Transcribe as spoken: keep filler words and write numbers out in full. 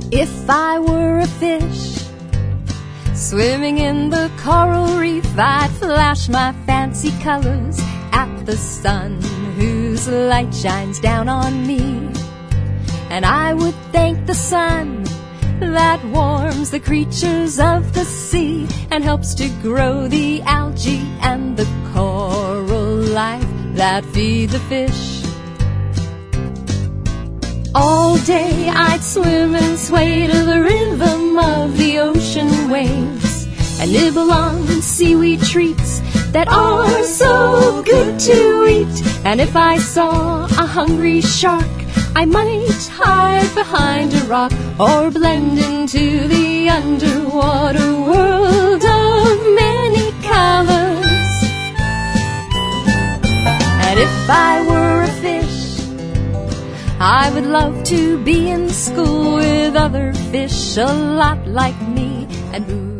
If I were a fish swimming in the coral reef, I'd flash my fancy colors at the sun whose light shines down on me. And I would thank the sun that warms the creatures of the sea and helps to grow the algae and the coral life that feed the fish. All day I'd swim and sway to the rhythm of the ocean waves and nibble on seaweed treats that are so good to eat. And if I saw a hungry shark, I might hide behind a rock or blend into the underwater world of many colors. And if I were a fish, I would love to be in school with other fish a lot like me and who